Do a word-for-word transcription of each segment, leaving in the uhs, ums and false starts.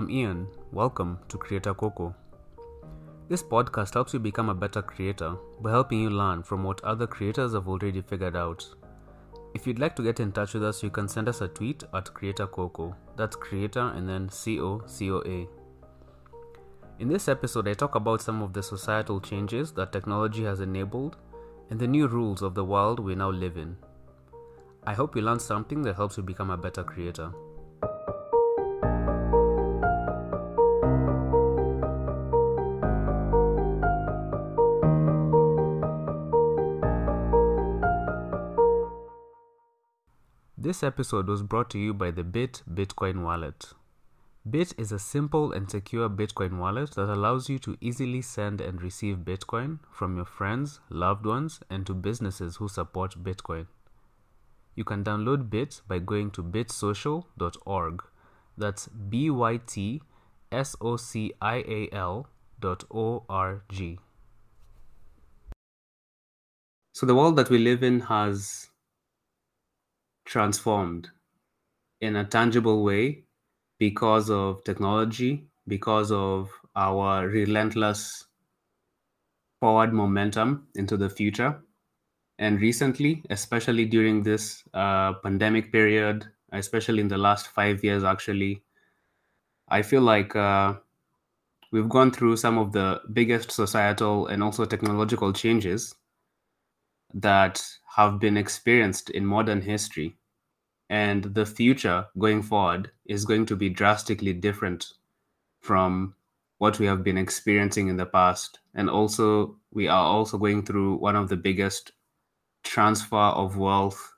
I'm Ian. Welcome to Creator Coco. This podcast helps you become a better creator by helping you learn from what other creators have already figured out. If you'd like to get in touch with us, you can send us a tweet at Creator Coco. That's Creator and then C O C O A. In this episode, I talk about some of the societal changes that technology has enabled and the new rules of the world we now live in. I hope you learned something that helps you become a better creator. This episode was brought to you by the Bit Bitcoin wallet. Bit is a simple and secure Bitcoin wallet that allows you to easily send and receive Bitcoin from your friends, loved ones, and to businesses who support Bitcoin. You can download Bit by going to bit social dot org. That's B Y T S O C I A L dot O R G. So the world that we live in has transformed in a tangible way because of technology, because of our relentless forward momentum into the future. And recently, especially during this uh, pandemic period, especially in the last five years, actually, I feel like uh, we've gone through some of the biggest societal and also technological changes that have been experienced in modern history. And the future going forward is going to be drastically different from what we have been experiencing in the past. And also, we are also going through one of the biggest transfer of wealth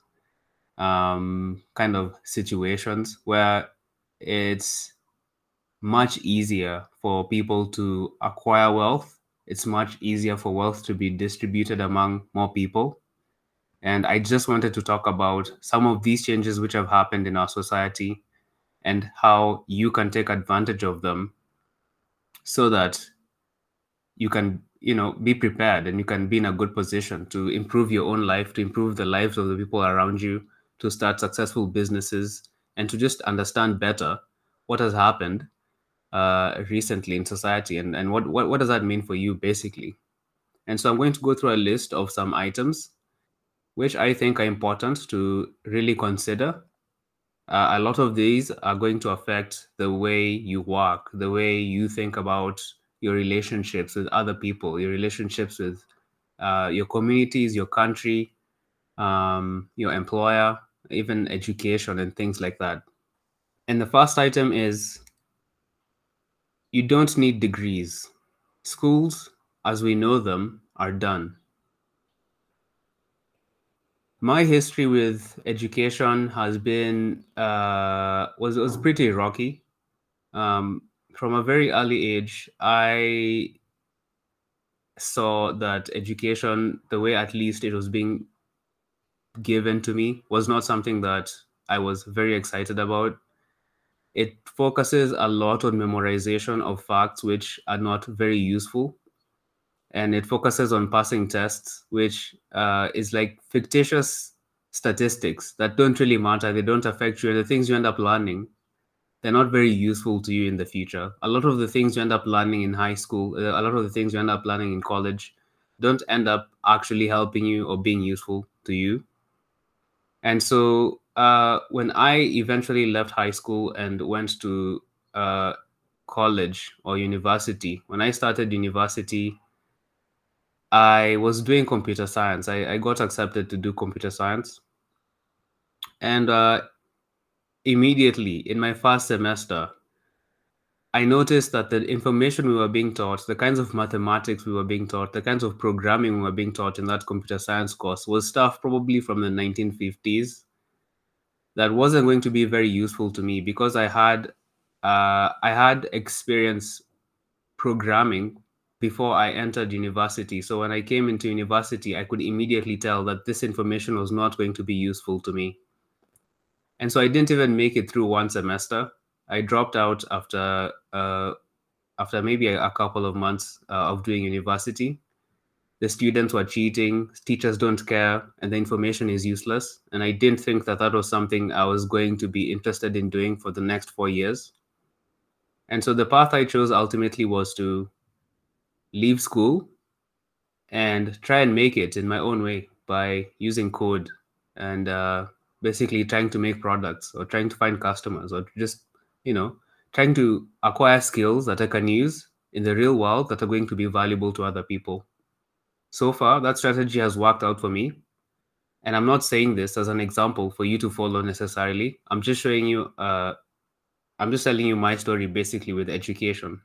um, kind of situations where it's much easier for people to acquire wealth. It's much easier for wealth to be distributed among more people. And I just wanted to talk about some of these changes which have happened in our society and how you can take advantage of them so that you can, you know, be prepared and you can be in a good position to improve your own life, to improve the lives of the people around you, to start successful businesses, and to just understand better what has happened uh, recently in society and, and what, what, what does that mean for you, basically. And so I'm going to go through a list of some items which I think are important to really consider. Uh, a lot of these are going to affect the way you work, the way you think about your relationships with other people, your relationships with uh, your communities, your country, um, your employer, even education and things like that. And the first item is you don't need degrees. Schools, as we know them, are done. My history with education has been uh, was was pretty rocky. Um, from a very early age, I saw that education, the way at least it was being given to me, was not something that I was very excited about. It focuses a lot on memorization of facts, which are not very useful. And it focuses on passing tests, which uh, is like fictitious statistics that don't really matter. They don't affect you. And the things you end up learning, they're not very useful to you in the future. A lot of the things you end up learning in high school, uh, a lot of the things you end up learning in college, don't end up actually helping you or being useful to you. And so uh, when I eventually left high school and went to uh, college or university, when I started university, I was doing computer science. I, I got accepted to do computer science. And uh, immediately in my first semester, I noticed that the information we were being taught, the kinds of mathematics we were being taught, the kinds of programming we were being taught in that computer science course was stuff probably from the nineteen fifties that wasn't going to be very useful to me because I had uh, I had experience programming before I entered university. So when I came into university, I could immediately tell that this information was not going to be useful to me. And so I didn't even make it through one semester. I dropped out after uh, after maybe a, a couple of months uh, of doing university. The students were cheating, teachers don't care, and the information is useless. And I didn't think that that was something I was going to be interested in doing for the next four years. And so the path I chose ultimately was to leave school and try and make it in my own way by using code and uh, basically trying to make products or trying to find customers or just, you know, trying to acquire skills that I can use in the real world that are going to be valuable to other people. So far, that strategy has worked out for me. And I'm not saying this as an example for you to follow necessarily. I'm just showing you, uh, I'm just telling you my story basically with education.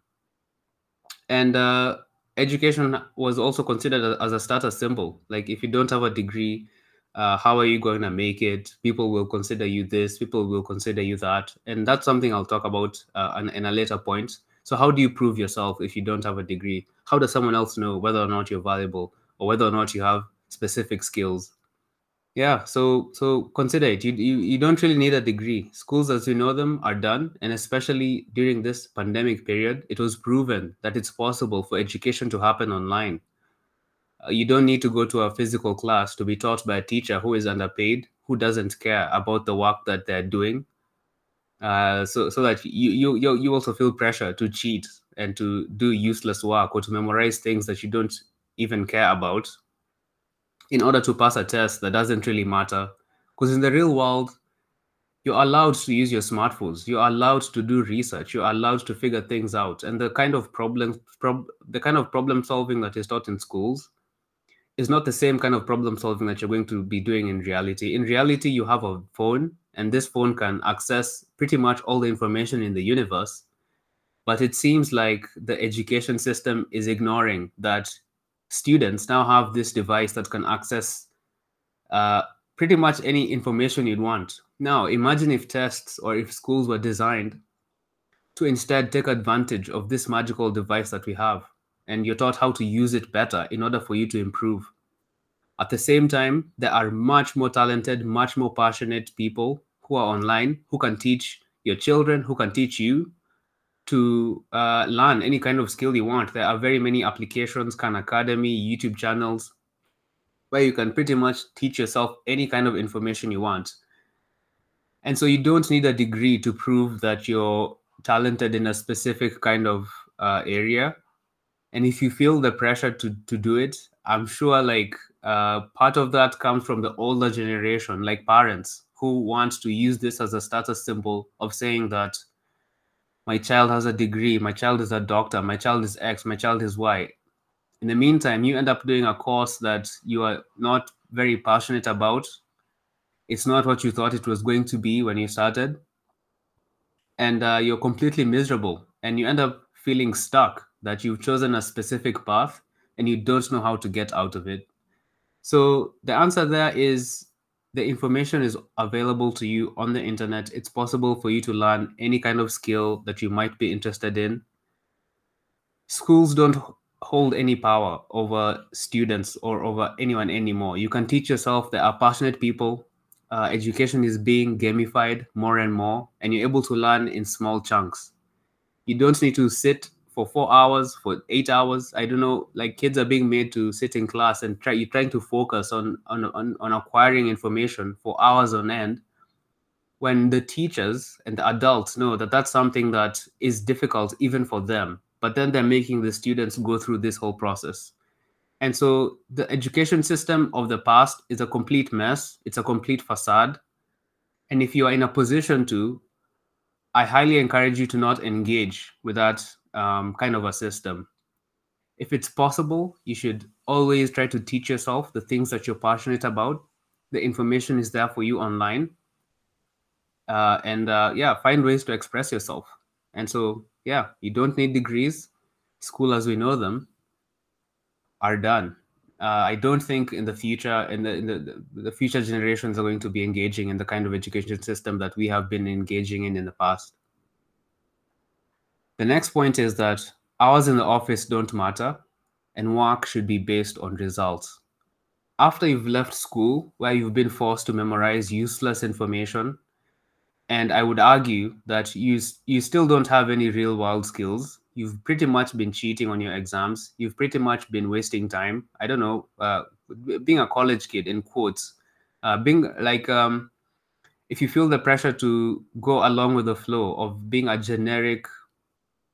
And uh, education was also considered a- as a status symbol. Like if you don't have a degree, uh, how are you going to make it? People will consider you this, people will consider you that. And that's something I'll talk about uh, in, in a later point. So how do you prove yourself if you don't have a degree? How does someone else know whether or not you're valuable or whether or not you have specific skills? Yeah, so so consider it. You, you you don't really need a degree. Schools as we know them are done, and especially during this pandemic period, it was proven that it's possible for education to happen online. Uh, you don't need to go to a physical class to be taught by a teacher who is underpaid, who doesn't care about the work that they're doing. Uh, so so that you you you you also feel pressure to cheat and to do useless work or to memorize things that you don't even care about in order to pass a test that doesn't really matter. Because in the real world, you're allowed to use your smartphones. You're allowed to do research. You're allowed to figure things out. And the kind of problem, prob- the kind of problem solving that is taught in schools is not the same kind of problem solving that you're going to be doing in reality. In reality, you have a phone, and this phone can access pretty much all the information in the universe. But it seems like the education system is ignoring that students now have this device that can access uh, pretty much any information you'd want. Now, imagine if tests or if schools were designed to instead take advantage of this magical device that we have, and you're taught how to use it better in order for you to improve. At the same time, there are much more talented, much more passionate people who are online who can teach your children, who can teach you to uh, learn any kind of skill you want. There are very many applications, Khan Academy, YouTube channels, where you can pretty much teach yourself any kind of information you want. And so you don't need a degree to prove that you're talented in a specific kind of uh, area. And if you feel the pressure to, to do it, I'm sure like uh, part of that comes from the older generation, like parents who want to use this as a status symbol of saying that my child has a degree, my child is a doctor, my child is X, my child is Y. In the meantime, you end up doing a course that you are not very passionate about. It's not what you thought it was going to be when you started, and uh, you're completely miserable, and you end up feeling stuck that you've chosen a specific path and you don't know how to get out of it. So the answer there is the information is available to you on the internet. It's possible for you to learn any kind of skill that you might be interested in. Schools don't hold any power over students or over anyone anymore. You can teach yourself. There are passionate people. Uh, education is being gamified more and more, and you're able to learn in small chunks. You don't need to sit for four hours, for eight hours. I don't know. Like kids are being made to sit in class and try. You're trying to focus on on on, on acquiring information for hours on end, when the teachers and the adults know that that's something that is difficult even for them, but then they're making the students go through this whole process. And so the education system of the past is a complete mess. It's a complete facade. And if you are in a position to, I highly encourage you to not engage with that um, kind of a system. If it's possible, you should always try to teach yourself the things that you're passionate about. The information is there for you online, uh, and uh, yeah, find ways to express yourself. And so yeah, you don't need degrees. School as we know them are done. uh, I don't think in the future in the, in the the future generations are going to be engaging in the kind of education system that we have been engaging in in the past. The next point is that hours in the office don't matter, and work should be based on results. After you've left school, where you've been forced to memorize useless information, and I would argue that you s- you still don't have any real world skills. You've pretty much been cheating on your exams. You've pretty much been wasting time. I don't know, uh, being a college kid in quotes, uh, being like um, if you feel the pressure to go along with the flow of being a generic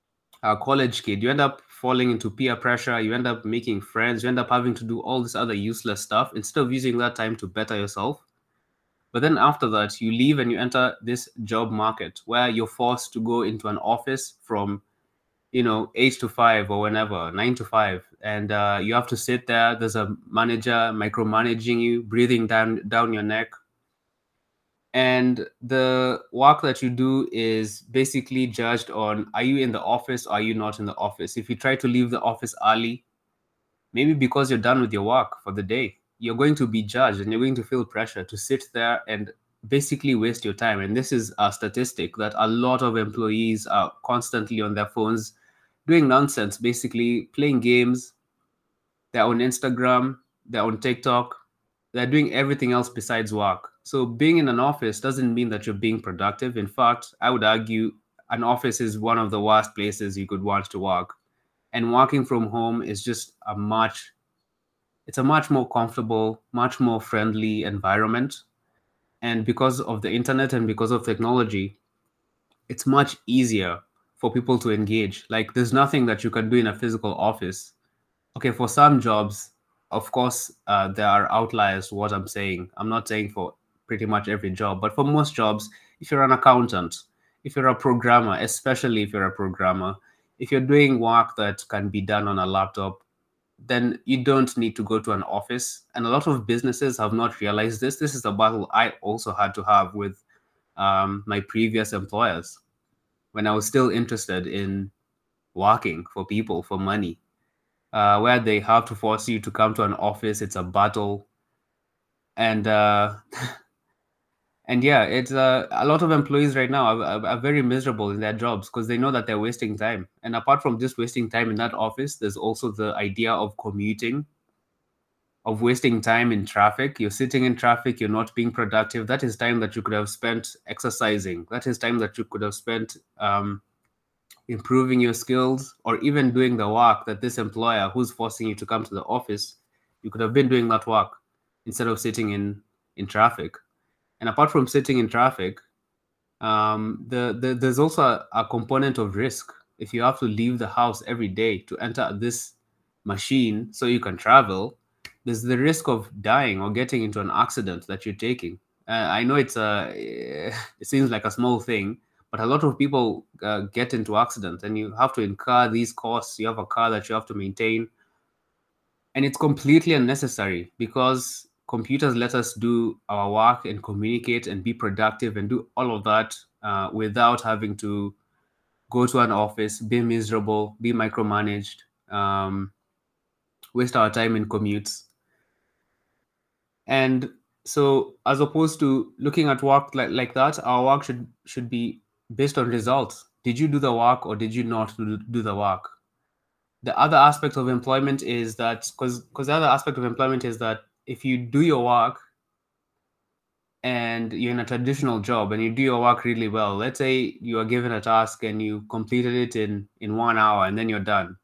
a college kid, you end up falling into peer pressure, you end up making friends, you end up having to do all this other useless stuff instead of using that time to better yourself. But then after that, you leave and you enter this job market where you're forced to go into an office from, you know, eight to five or whenever, nine to five, and uh, you have to sit there. There's a manager micromanaging you, breathing down down your neck, and the work that you do is basically judged on, are you in the office or are you not in the office? If you try to leave the office early, maybe because you're done with your work for the day, you're going to be judged and you're going to feel pressure to sit there and basically waste your time. And this is a statistic that a lot of employees are constantly on their phones doing nonsense, basically playing games. They're on Instagram, they're on TikTok, they're doing everything else besides work. So being in an office doesn't mean that you're being productive. In fact, I would argue an office is one of the worst places you could want to work. And working from home is just a much it's a much more comfortable, much more friendly environment. And because of the internet and because of technology, it's much easier for people to engage. Like there's nothing that you can do in a physical office. Okay, for some jobs, of course, uh, there are outliers to what I'm saying. I'm not saying for pretty much every job, but for most jobs, if you're an accountant, if you're a programmer, especially if you're a programmer, if you're doing work that can be done on a laptop, then you don't need to go to an office. And a lot of businesses have not realized this. This is a battle I also had to have with um, my previous employers when I was still interested in working for people for money. Uh, where they have to force you to come to an office. It's a battle, and uh, and yeah, it's uh, a lot of employees right now are, are, are very miserable in their jobs because they know that they're wasting time. And apart from just wasting time in that office, there's also the idea of commuting, of wasting time in traffic. You're sitting in traffic, you're not being productive. That is time that you could have spent exercising. That is time that you could have spent um, improving your skills, or even doing the work that this employer who's forcing you to come to the office, you could have been doing that work instead of sitting in in traffic. And apart from sitting in traffic, um, the, the there's also a, a component of risk. If you have to leave the house every day to enter this machine so you can travel, there's the risk of dying or getting into an accident that you're taking. uh, I know it's a it seems like a small thing, but a lot of people uh, get into accidents and you have to incur these costs. You have a car that you have to maintain, and it's completely unnecessary because computers let us do our work and communicate and be productive and do all of that uh, without having to go to an office, be miserable, be micromanaged, um, waste our time in commutes. And so as opposed to looking at work like, like that, our work should should be based on results. Did you do the work or did you not do, do the work? The other aspect of employment is that because because the other aspect of employment is that if you do your work and you're in a traditional job and you do your work really well, let's say you are given a task and you completed it in in one hour and then you're done,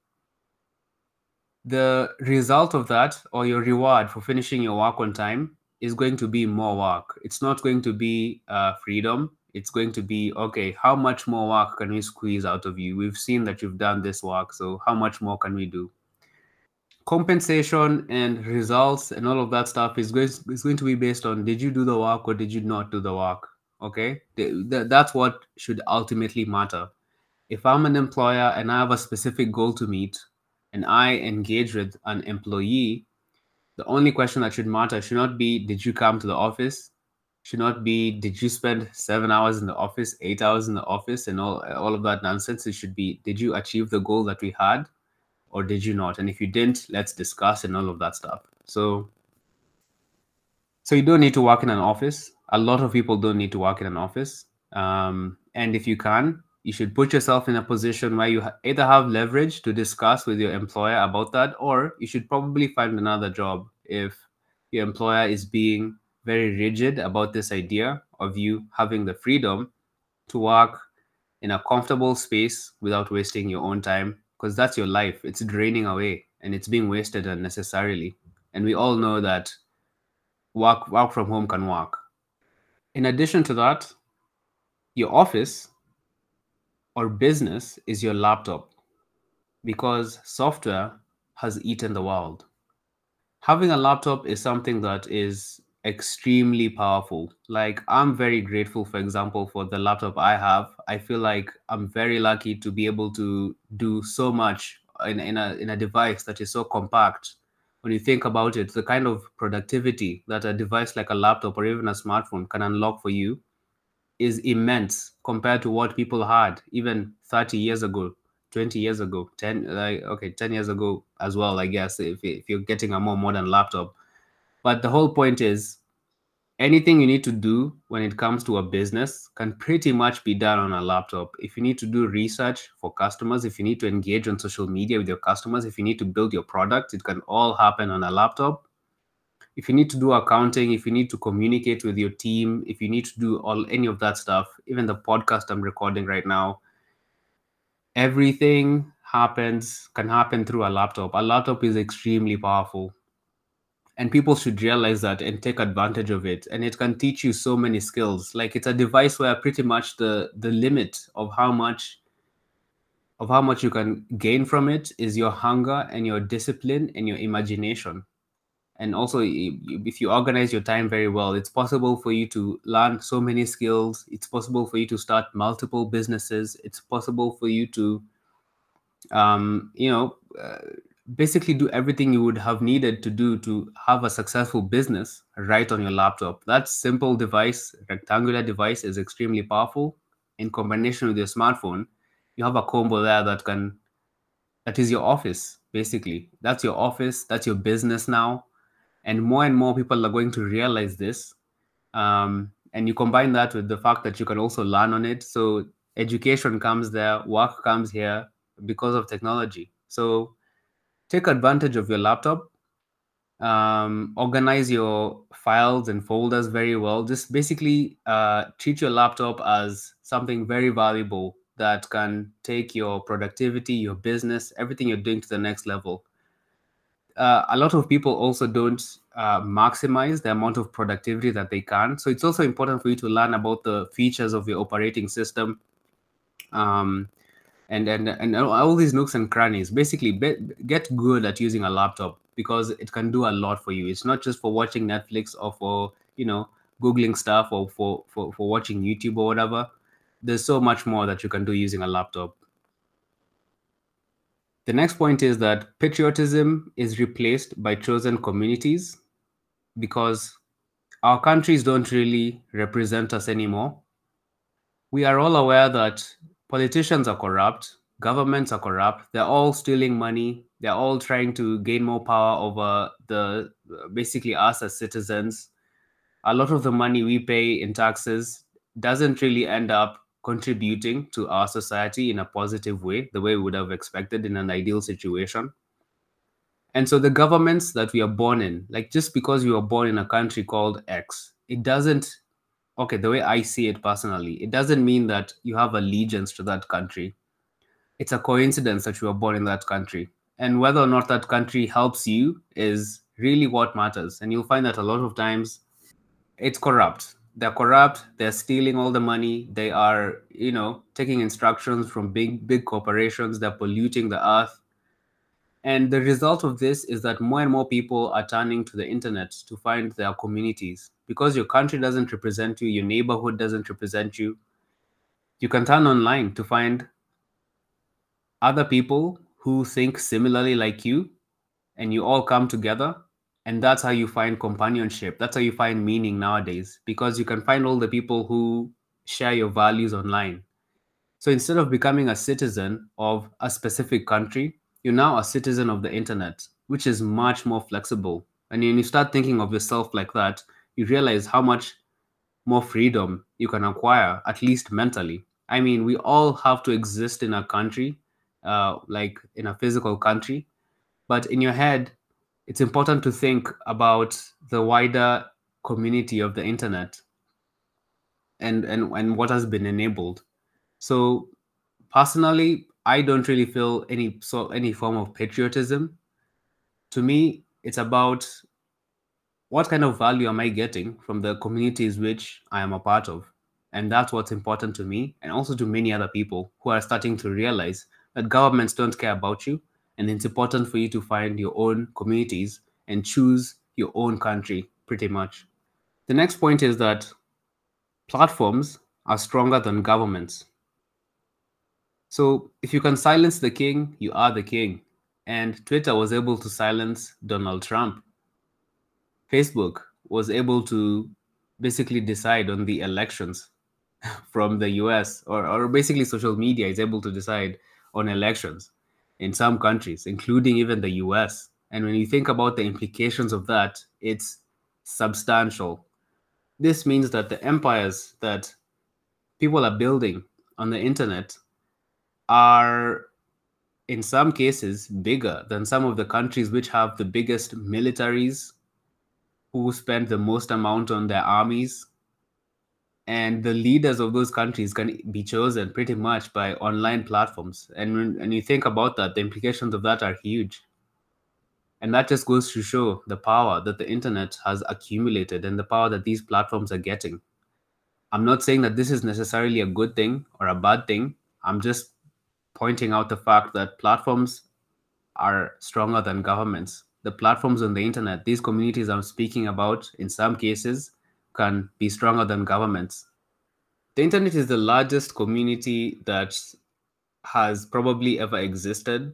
the result of that, or your reward for finishing your work on time, is going to be more work. It's not going to be uh, freedom. It's going to be, okay, how much more work can we squeeze out of you? We've seen that you've done this work, so how much more can we do? Compensation and results and all of that stuff is going, is going to be based on, did you do the work or did you not do the work? Okay, the, the, that's what should ultimately matter. If I'm an employer and I have a specific goal to meet and I engage with an employee, the only question that should matter should not be, did you come to the office? Should not be, did you spend seven hours in the office, eight hours in the office, and all, all of that nonsense. It should be, did you achieve the goal that we had or did you not? And if you didn't, let's discuss and all of that stuff. So, so you don't need to work in an office. A lot of people don't need to work in an office. Um, and if you can, you should put yourself in a position where you ha- either have leverage to discuss with your employer about that, or you should probably find another job if your employer is being very rigid about this idea of you having the freedom to work in a comfortable space without wasting your own time, because that's your life. It's draining away and it's being wasted unnecessarily. And we all know that work work from home can work. In addition to that, your office or business is your laptop. because software has eaten the world. Having a laptop is something that is extremely powerful. Like, I'm very grateful, for example, for the laptop I have. I feel like I'm very lucky to be able to do so much in, in a in a device that is so compact. When you think about it, the kind of productivity that a device like a laptop or even a smartphone can unlock for you is immense compared to what people had even thirty years ago, twenty years ago, ten, like, okay, ten years ago as well, I guess, if, if you're getting a more modern laptop. But the whole point is, anything you need to do when it comes to a business can pretty much be done on a laptop. If you need to do research for customers, if you need to engage on social media with your customers, if you need to build your product, it can all happen on a laptop. If you need to do accounting, if you need to communicate with your team, if you need to do all any of that stuff, even the podcast I'm recording right now, everything happens can happen through a laptop. A laptop is extremely powerful, and people should realize that and take advantage of it. And it can teach you so many skills. Like, it's a device where pretty much the the limit of how much of how much you can gain from it is your hunger and your discipline and your imagination. And also, if you organize your time very well, it's possible for you to learn so many skills. It's possible for you to start multiple businesses. It's possible for you to um, you know uh, basically do everything you would have needed to do to have a successful business right on your laptop. That simple device, rectangular device, is extremely powerful. In combination with your smartphone, you have a combo there that can that is your office. Basically, that's your office, that's your business now. And more and more people are going to realize this. Um, and you combine that with the fact that you can also learn on it. So education comes there, work comes here because of technology. So take advantage of your laptop. Um, organize your files and folders very well. Just basically uh, treat your laptop as something very valuable that can take your productivity, your business, everything you're doing to the next level. Uh, a lot of people also don't uh, maximize the amount of productivity that they can. So it's also important for you to learn about the features of your operating system, um, and, and and all these nooks and crannies. Basically, be, get good at using a laptop because it can do a lot for you. It's not just for watching Netflix or for you know googling stuff or for for, for watching YouTube or whatever. There's so much more that you can do using a laptop. The next point is that patriotism is replaced by chosen communities because our countries don't really represent us anymore. We are all aware that politicians are corrupt, governments are corrupt, they're all stealing money, they're all trying to gain more power over the basically us as citizens. A lot of the money we pay in taxes doesn't really end up contributing to our society in a positive way, the way we would have expected in an ideal situation. And so the governments that we are born in, like just because you were born in a country called X, it doesn't, okay, the way I see it personally, it doesn't mean that you have allegiance to that country. It's a coincidence that you were born in that country. And whether or not that country helps you is really what matters. And you'll find that a lot of times it's corrupt. They're corrupt, they're stealing all the money, they are, you know, taking instructions from big, big corporations, they're polluting the earth. And the result of this is that more and more people are turning to the internet to find their communities. Because your country doesn't represent you, your neighborhood doesn't represent you, you can turn online to find other people who think similarly like you, and you all come together. And that's how you find companionship. That's how you find meaning nowadays, because you can find all the people who share your values online. So instead of becoming a citizen of a specific country, you're now a citizen of the internet, which is much more flexible. And when you start thinking of yourself like that, you realize how much more freedom you can acquire, at least mentally. I mean, we all have to exist in a country, uh, like in a physical country, but in your head, it's important to think about the wider community of the internet and, and, and what has been enabled. So personally, I don't really feel any so any form of patriotism. To me, it's about what kind of value am I getting from the communities which I am a part of, and that's what's important to me, and also to many other people who are starting to realize that governments don't care about you, and it's important for you to find your own communities and choose your own country, pretty much. The next point is that platforms are stronger than governments. So if you can silence the king, you are the king. And Twitter was able to silence Donald Trump. Facebook was able to basically decide on the elections from the U S, or, or basically social media is able to decide on elections in some countries, including even the U S. And when you think about the implications of that, it's substantial. This means that the empires that people are building on the internet are, in some cases, bigger than some of the countries which have the biggest militaries, who spend the most amount on their armies. And the leaders of those countries can be chosen pretty much by online platforms. And when, when you think about that, the implications of that are huge. And that just goes to show the power that the internet has accumulated and the power that these platforms are getting. I'm not saying that this is necessarily a good thing or a bad thing. I'm just pointing out the fact that platforms are stronger than governments. The platforms on the internet, these communities I'm speaking about, in some cases, can be stronger than governments. The internet is the largest community that has probably ever existed,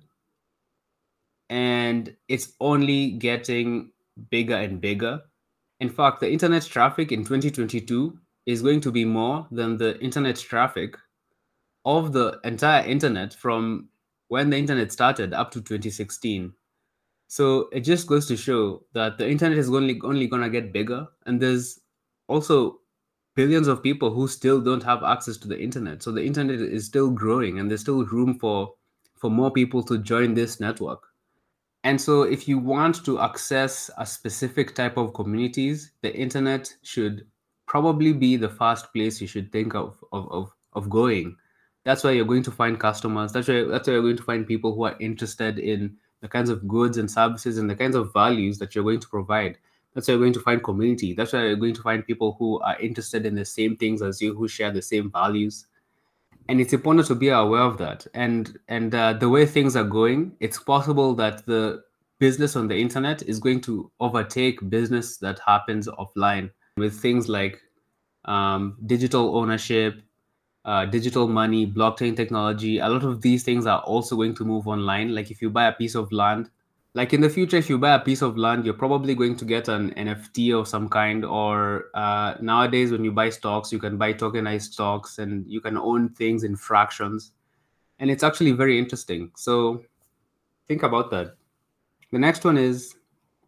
and it's only getting bigger and bigger. In fact, the internet traffic in twenty twenty-two is going to be more than the internet traffic of the entire internet from when the internet started up to twenty sixteen. So it just goes to show that the internet is only only gonna get bigger, and there's also billions of people who still don't have access to the internet. So the internet is still growing, and there's still room for for more people to join this network. And so if you want to access a specific type of communities, the internet should probably be the first place you should think of of of, of going. That's where you're going to find customers. That's where that's where you're going to find people who are interested in the kinds of goods and services and the kinds of values that you're going to provide. That's where you're going to find community. That's where you're going to find people who are interested in the same things as you, who share the same values. And it's important to be aware of that. And and uh, the way things are going, it's possible that the business on the internet is going to overtake business that happens offline, with things like um, digital ownership, uh, digital money, blockchain technology. A lot of these things are also going to move online. Like if you buy a piece of land, like in the future, if you buy a piece of land, you're probably going to get an N F T of some kind. Or uh, nowadays, when you buy stocks, you can buy tokenized stocks and you can own things in fractions. And it's actually very interesting. So think about that. The next one is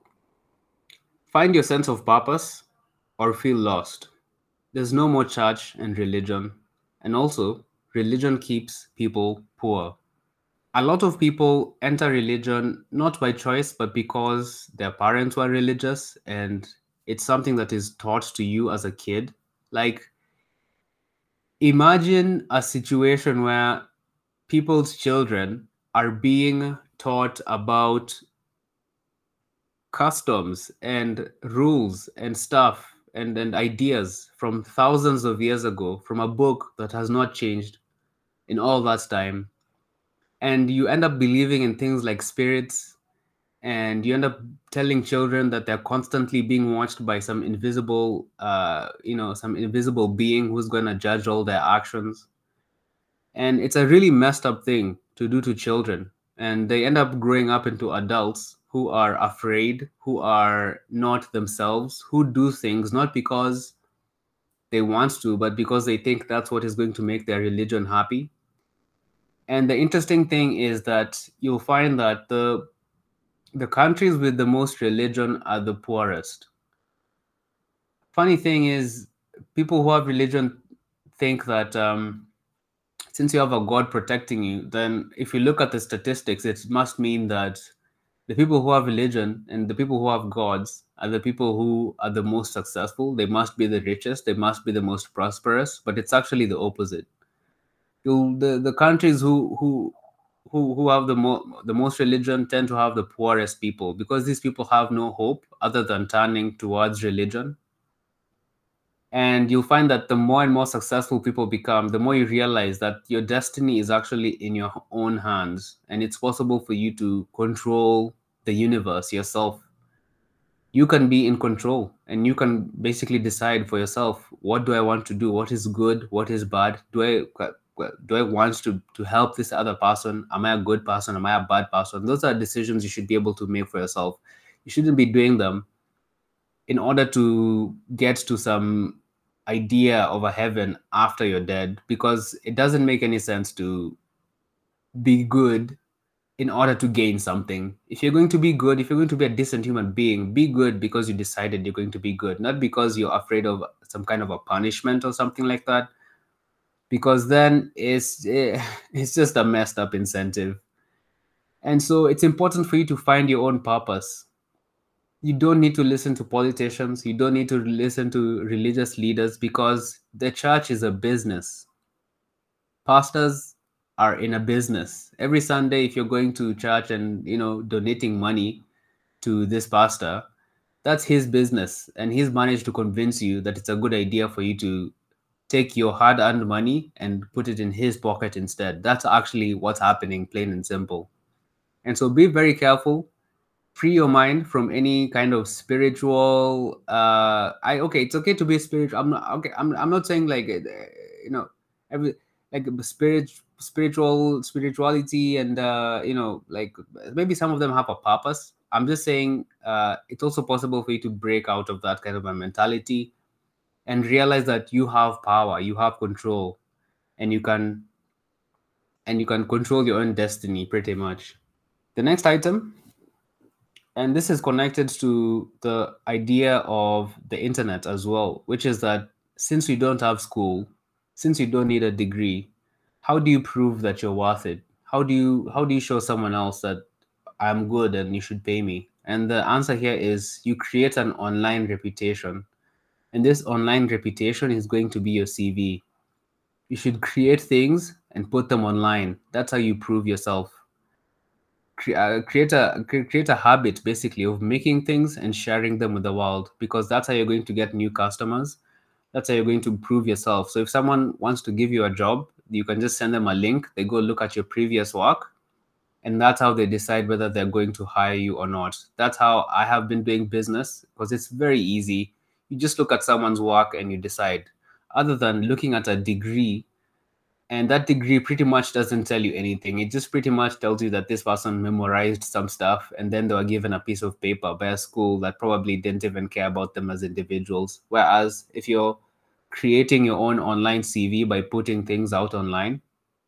find your sense of purpose or feel lost. There's no more church and religion. And also, religion keeps people poor. A lot of people enter religion not by choice, but because their parents were religious and it's something that is taught to you as a kid. Like, imagine a situation where people's children are being taught about customs and rules and stuff and, and ideas from thousands of years ago from a book that has not changed in all that time. And you end up believing in things like spirits, and you end up telling children that they're constantly being watched by some invisible uh, you know some invisible being who's going to judge all their actions. And it's a really messed up thing to do to children, and they end up growing up into adults who are afraid, who are not themselves, who do things not because they want to, but because they think that's what is going to make their religion happy. And the interesting thing is that you'll find that the the countries with the most religion are the poorest. Funny thing is, people who have religion think that um, since you have a God protecting you, then if you look at the statistics, it must mean that the people who have religion and the people who have gods are the people who are the most successful. They must be the richest. They must be the most prosperous. But it's actually the opposite. You, the the countries who who who who have the mo- the most religion tend to have the poorest people, because these people have no hope other than turning towards religion. And you'll find that the more and more successful people become, the more you realize that your destiny is actually in your own hands, and it's possible for you to control the universe yourself. You can be in control, and you can basically decide for yourself, what do I want to do? What is good? What is bad? Do I do I want to to help this other person? Am I a good person? Am I a bad person? Those are decisions you should be able to make for yourself. You shouldn't be doing them in order to get to some idea of a heaven after you're dead, because it doesn't make any sense to be good in order to gain something. If you're going to be good, if you're going to be a decent human being, be good because you decided you're going to be good, not because you're afraid of some kind of a punishment or something like that, because then it's eh, it's just a messed up incentive. And so it's important for you to find your own purpose. You don't need to listen to politicians, you don't need to listen to religious leaders, because the church is a business. Pastors are in a business. Every Sunday, if you're going to church and, you know, donating money to this pastor, that's his business, and he's managed to convince you that it's a good idea for you to take your hard-earned money and put it in his pocket instead. That's actually what's happening, plain and simple. And so be very careful. Free your mind from any kind of spiritual uh I okay, it's okay to be spiritual. I'm not okay, i'm, I'm not saying like uh, you know, every like spirit spiritual spirituality and uh you know, like maybe some of them have a purpose. I'm just saying uh it's also possible for you to break out of that kind of a mentality and realize that you have power, you have control, and you can and you can control your own destiny pretty much. The next item, and this is connected to the idea of the internet as well, which is that since you don't have school, since you don't need a degree, how do you prove that you're worth it? How do you how do you show someone else that I'm good and you should pay me? And the answer here is you create an online reputation. And this online reputation is going to be your C V. You should create things and put them online. That's how you prove yourself. Cre- uh, create a cre- create a habit basically of making things and sharing them with the world, because that's how you're going to get new customers. That's how you're going to improve yourself. So if someone wants to give you a job, you can just send them a link, they go look at your previous work, and that's how they decide whether they're going to hire you or not. That's how I have been doing business, because it's very easy. You just look at someone's work and you decide, other than looking at a degree, and that degree pretty much doesn't tell you anything. It just pretty much tells you that this person memorized some stuff and then they were given a piece of paper by a school that probably didn't even care about them as individuals. Whereas if you're creating your own online C V by putting things out online,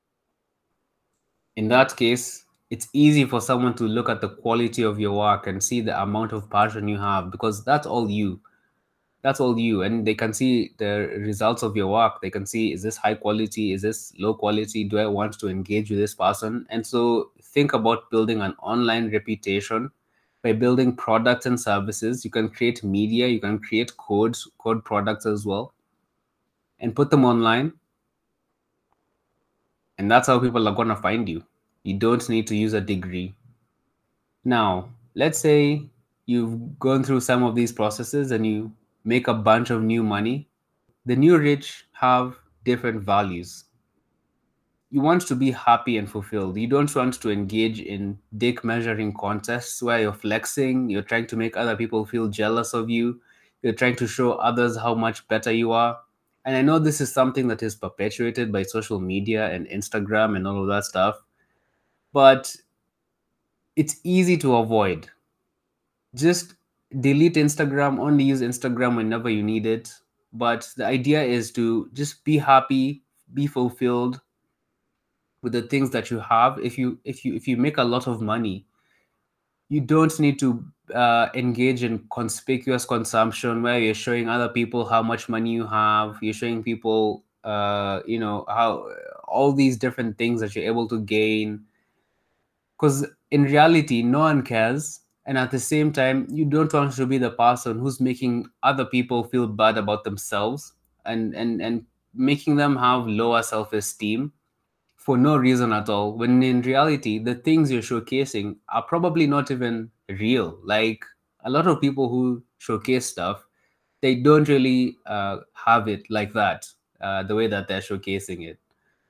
in that case, it's easy for someone to look at the quality of your work and see the amount of passion you have, because that's all you. That's all you, and they can see the results of your work. They can see, is this high quality, is this low quality, do I want to engage with this person? And so think about building an online reputation by building products and services. You can create media, you can create codes, code products as well, and put them online, and that's how people are going to find you. You don't need to use a degree. Now let's say you've gone through some of these processes and you make a bunch of new money. The new rich have different values. You want to be happy and fulfilled. You don't want to engage in dick measuring contests where you're flexing, you're trying to make other people feel jealous of you, you're trying to show others how much better you are. And I know this is something that is perpetuated by social media and Instagram and all of that stuff, but it's easy to avoid. Just delete Instagram, only use Instagram whenever you need it. But the idea is to just be happy, be fulfilled with the things that you have. If you if you if you make a lot of money, you don't need to uh, engage in conspicuous consumption where you're showing other people how much money you have. You're showing people, uh, you know, how all these different things that you're able to gain, because in reality no one cares. And at the same time, you don't want to be the person who's making other people feel bad about themselves, and and and making them have lower self-esteem for no reason at all, when in reality the things you're showcasing are probably not even real. Like, a lot of people who showcase stuff, they don't really uh, have it like that, uh, the way that they're showcasing it.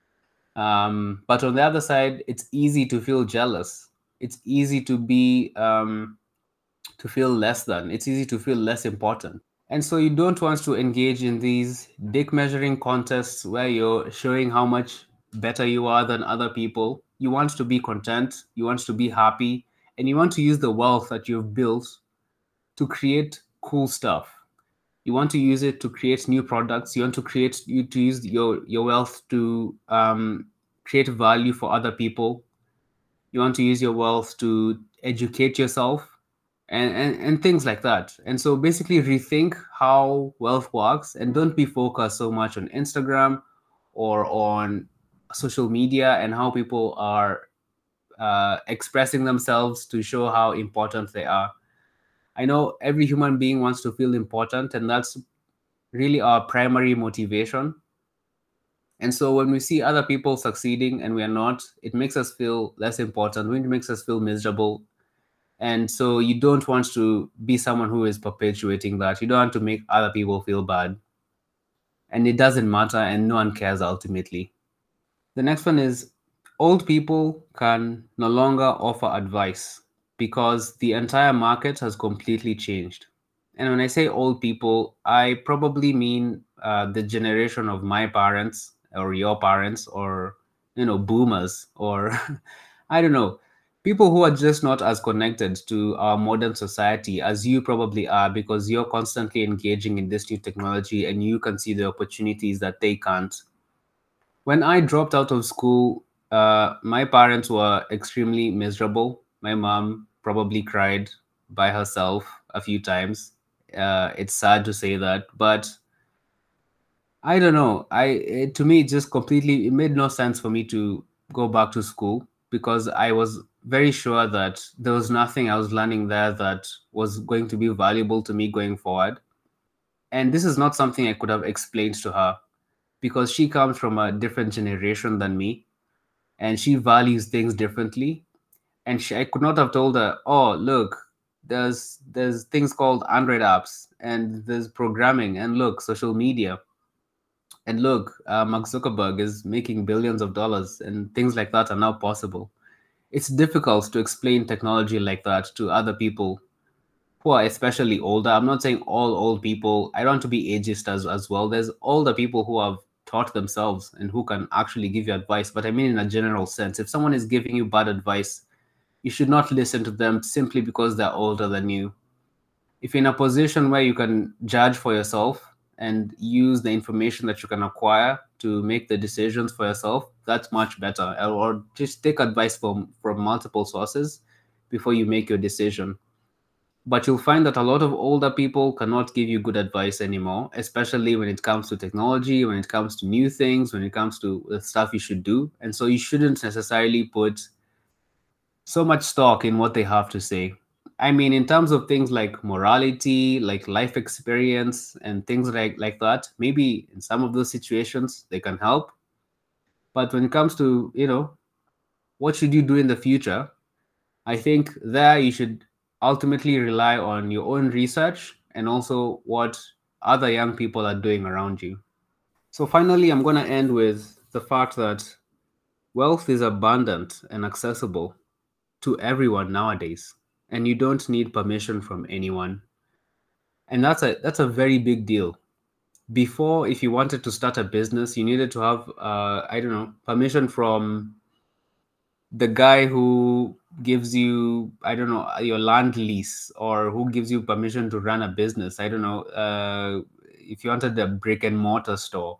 Um, but on the other side, it's easy to feel jealous. It's easy to be um, to feel less than. It's easy to feel less important. And so you don't want to engage in these dick measuring contests where you're showing how much better you are than other people. You want to be content, you want to be happy, and you want to use the wealth that you've built to create cool stuff. You want to use it to create new products. You want to create you to use your your wealth to um, create value for other people. You want to use your wealth to educate yourself, and, and and things like that. And so basically rethink how wealth works, and don't be focused so much on Instagram or on social media and how people are uh, expressing themselves to show how important they are. I know every human being wants to feel important, and that's really our primary motivation. And so when we see other people succeeding and we are not, it makes us feel less important, it makes us feel miserable. And so you don't want to be someone who is perpetuating that. You don't want to make other people feel bad. And it doesn't matter, and no one cares ultimately. The next one is old people can no longer offer advice because the entire market has completely changed. And when I say old people, I probably mean uh, the generation of my parents or your parents, or you know boomers, or I don't know, people who are just not as connected to our modern society as you probably are, because you're constantly engaging in this new technology and you can see the opportunities that they can't. When I dropped out of school, uh, my parents were extremely miserable. My mom probably cried by herself a few times. Uh, it's sad to say that, but I don't know. I it, to me, it just completely it made no sense for me to go back to school, because I was very sure that there was nothing I was learning there that was going to be valuable to me going forward. And this is not something I could have explained to her, because she comes from a different generation than me, and she values things differently. And she, I could not have told her, oh look, there's there's things called Android apps, and there's programming, and look, social media, and look, uh, Mark Zuckerberg is making billions of dollars, and things like that are now possible. It's difficult to explain technology like that to other people who are especially older. I'm not saying all old people. I don't want to be ageist as, as well. There's older people who have taught themselves and who can actually give you advice. But I mean, in a general sense, if someone is giving you bad advice, you should not listen to them simply because they're older than you. If you're in a position where you can judge for yourself and use the information that you can acquire to make the decisions for yourself, that's much better. Or just take advice from, from multiple sources before you make your decision. But you'll find that a lot of older people cannot give you good advice anymore, especially when it comes to technology, when it comes to new things, when it comes to the stuff you should do. And so you shouldn't necessarily put so much stock in what they have to say. I mean, in terms of things like morality, like life experience, and things like, like that, maybe in some of those situations they can help. But when it comes to, you know, what should you do in the future, I think there you should ultimately rely on your own research and also what other young people are doing around you. So finally, I'm going to end with the fact that wealth is abundant and accessible to everyone nowadays, and you don't need permission from anyone. And that's a that's a very big deal. Before, if you wanted to start a business, you needed to have uh, I don't know, permission from the guy who gives you, I don't know, your land lease, or who gives you permission to run a business. I don't know, uh, if you wanted a brick and mortar store,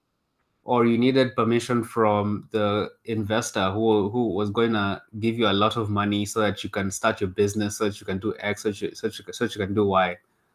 or you needed permission from the investor who who was going to give you a lot of money so that you can start your business, so that you can do X, so that you, so that you, so that you can do Y.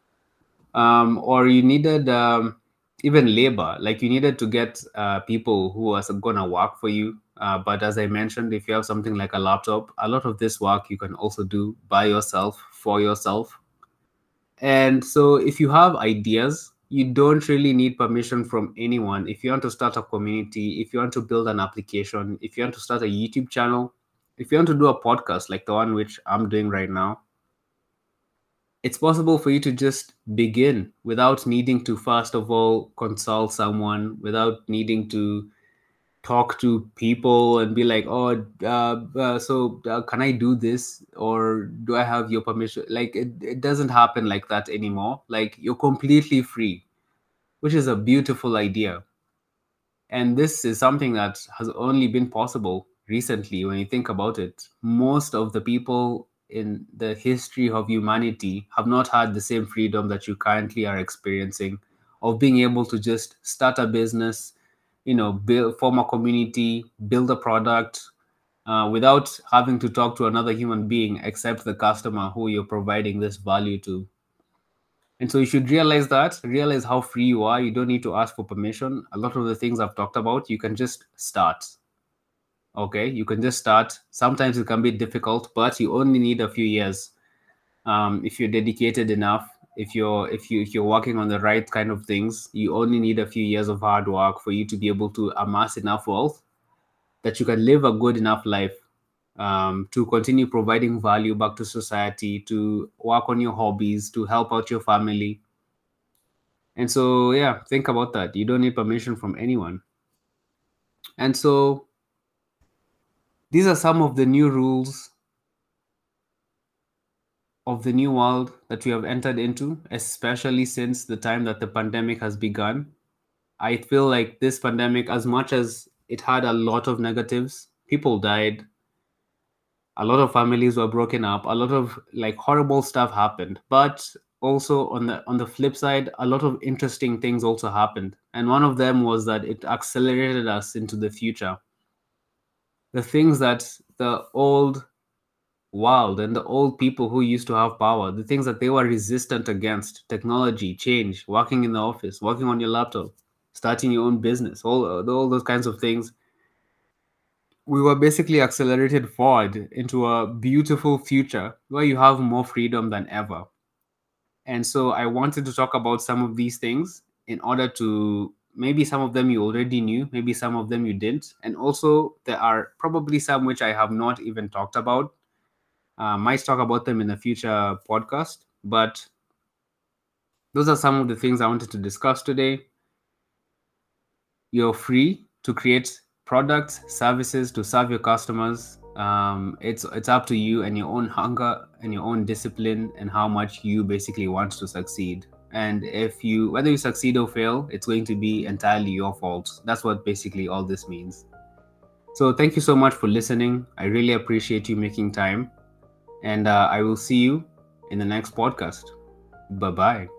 Um, or you needed um, even labor, like you needed to get uh, people who are going to work for you. Uh, but as I mentioned, if you have something like a laptop, a lot of this work you can also do by yourself, for yourself. And so if you have ideas, you don't really need permission from anyone. If you want to start a community, if you want to build an application, if you want to start a YouTube channel, if you want to do a podcast like the one which I'm doing right now, it's possible for you to just begin without needing to first of all consult someone, without needing to talk to people and be like, oh, uh, uh, so uh, can I do this, or do I have your permission? Like it, it doesn't happen like that anymore. Like you're completely free, which is a beautiful idea. And this is something that has only been possible recently when you think about it. Most of the people in the history of humanity have not had the same freedom that you currently are experiencing, of being able to just start a business, you know, build, form a community, build a product, uh, without having to talk to another human being except the customer who you're providing this value to. And so you should realize that, realize how free you are. You don't need to ask for permission. A lot of the things I've talked about, you can just start. Okay, you can just start. Sometimes it can be difficult, but you only need a few years. Um, if you're dedicated enough, if you're if you if you're working on the right kind of things, you only need a few years of hard work for you to be able to amass enough wealth that you can live a good enough life, um, to continue providing value back to society, to work on your hobbies, to help out your family. And so, yeah, think about that. You don't need permission from anyone. And so, these are some of the new rules of the new world that we have entered into, especially since the time that the pandemic has begun. I feel like this pandemic, as much as it had a lot of negatives, people died, a lot of families were broken up, a lot of like horrible stuff happened. But also on the on the flip side, a lot of interesting things also happened. And one of them was that it accelerated us into the future. The things that the old world and the old people who used to have power, the things that they were resistant against, technology, change, working in the office, working on your laptop, starting your own business, all, all those kinds of things, we were basically accelerated forward into a beautiful future where you have more freedom than ever. And so I wanted to talk about some of these things in order to, maybe some of them you already knew, maybe some of them you didn't. And also, there are probably some which I have not even talked about. Uh, might talk about them in a future podcast. But those are some of the things I wanted to discuss today. You're free to create products, services to serve your customers. Um, it's it's up to you and your own hunger and your own discipline and how much you basically want to succeed. And if you, whether you succeed or fail, it's going to be entirely your fault. That's what basically all this means. So thank you so much for listening. I really appreciate you making time. And uh, I will see you in the next podcast. Bye-bye.